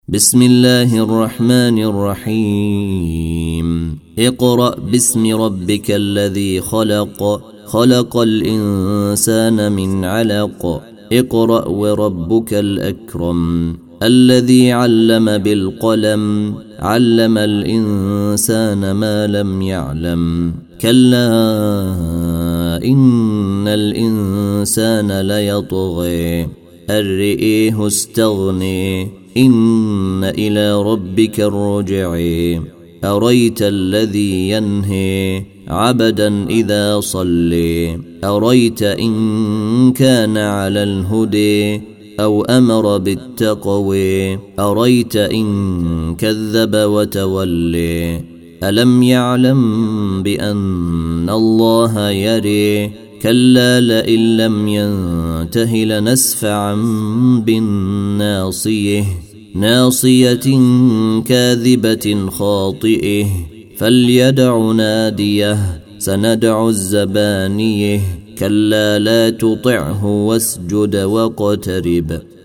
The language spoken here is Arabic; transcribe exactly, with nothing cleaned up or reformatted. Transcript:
بسم الله الرحمن الرحيم اقرأ باسم ربك الذي خلق خلق الإنسان من علق اقرأ وربك الأكرم الذي علم بالقلم علم الإنسان ما لم يعلم كلا إن الإنسان ليطغي أن رآه استغني إن إلى ربك الرجع أريت الذي ينهي عبدا إذا صلي أريت إن كان على الهدي أو أمر بالتقوي أريت إن كذب وتولي ألم يعلم بأن الله يري كلا لئن لم ينته لنسفعا بالناصيه ناصية كاذبة خاطئه فليدع ناديه سندع الزبانيه كلا لا تطعه واسجد واقترب